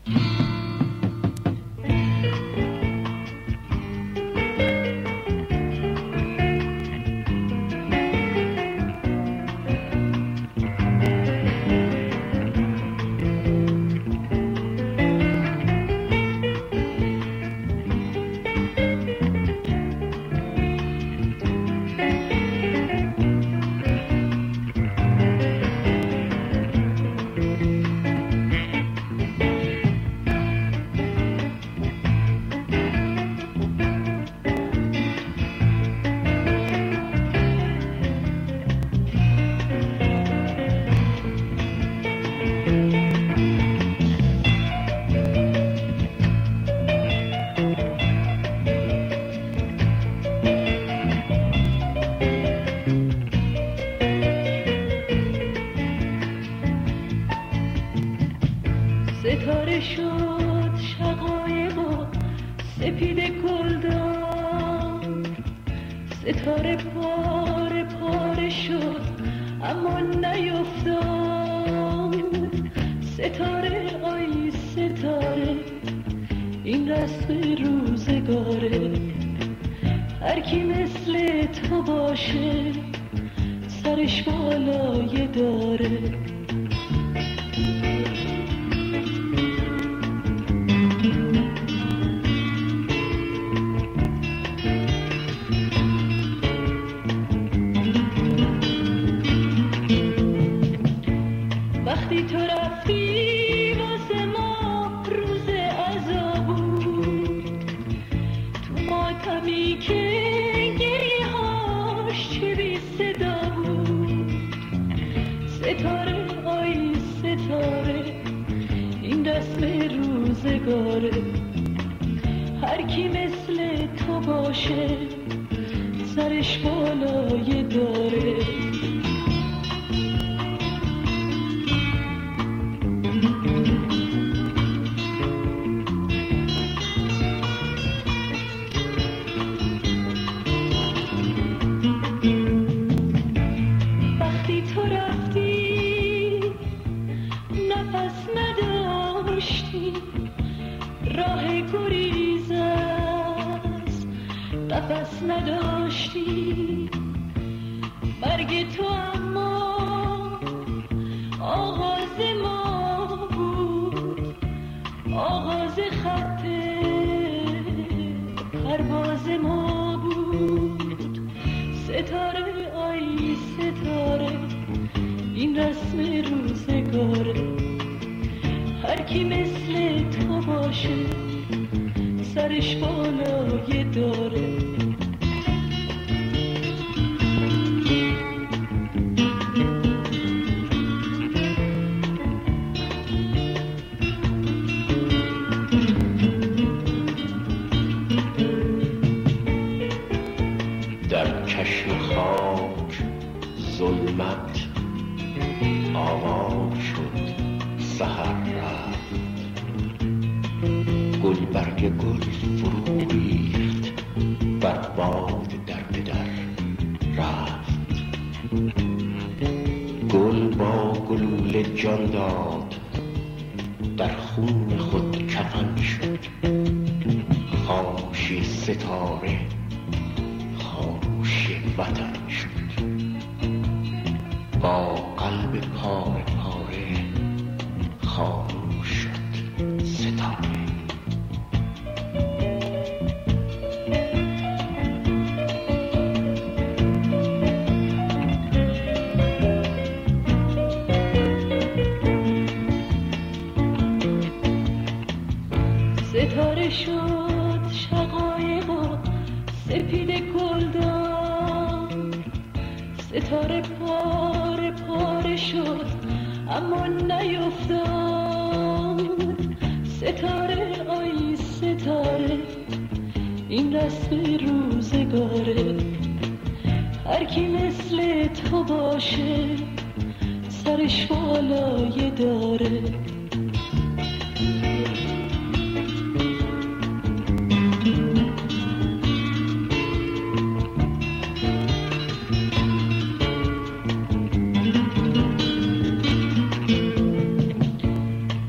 ستاره شد شقایقا سپید گلدار، ستاره پاره پاره شد اما نیفتاد. ستاره آی ستاره این رسم روزگاره، هر کی مثل تو باشه سرش بالایه داره. وقتی تو رفتی واسه ما روز عزا بود، تو ماتمی که گریه هاش چه بی صدا بود. ستاره آی ستاره این رسم روزگاره، هر کی مثل تو باشه سرش بالایه داره. راه گریز است نفس نداشتی، مرگ تو اما آغاز ما بود، آغاز خط پرواز ما بود. ستاره آی ستاره این رسم روزگاره، هر کی مثل تو باشه سرش بالایه داره. در چشم خاک ظلمت آوا شد، سحر رفت، گل برگ گل فرو ریخت، بر باد در به در رفت. گل با گلوله جان داد، در خون خود کفن شد. خاموشی ستاره خاموشی وطن شد، با قلب پاره پاره خاموش شد ستاره. ستاره شد شقایقا سپید گلدار، ستاره پاره پاره شد اما نیفتاد. ستاره آی ستاره این رسم روزگاره، هر کی مثل تو باشه سرش بالایه داره.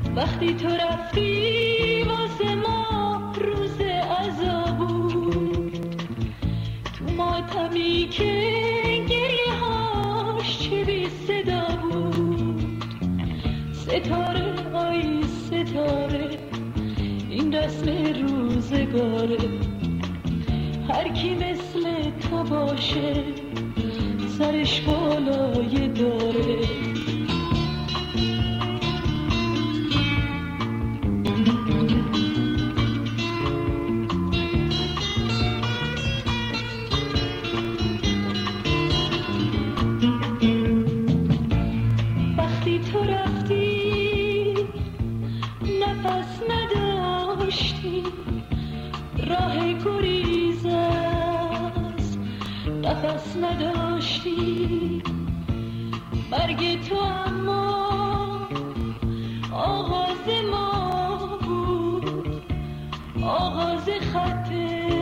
وقتی تو رفتی واسه ما روز عزا بود، تو ماتمی که گریه هاش چه بی صدا بود. ستاره آی ستاره این رسم روزگاره، هر کی مثل تو باشه سرش بالای داره. وقتی تو رفتی نفس نداشتی، راه گریز از نفس نداشتی. مرگ تو اما آغاز ما بود، آغاز خط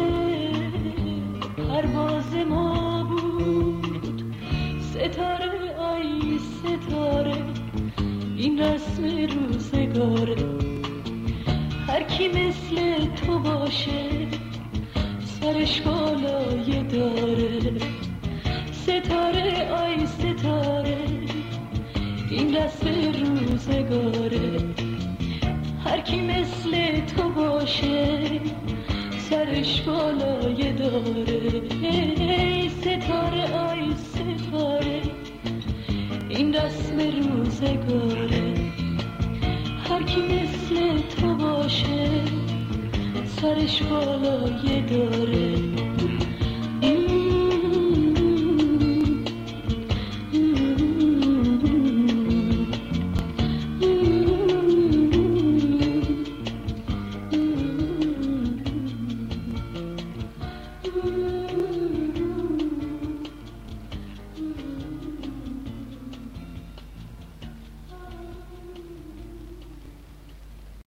پرواز ما بود. ستاره آی ستاره این رسم روزگاره، هر کی مثل تو باشه سرش بالای داره. ستاره آی ستاره این رسم روزگاره، هر کی مثل تو باشه سرش بالای داره. ستاره آی ستاره این رسم روزگاره، هر کی مثل تو باشه سرش بالای داره.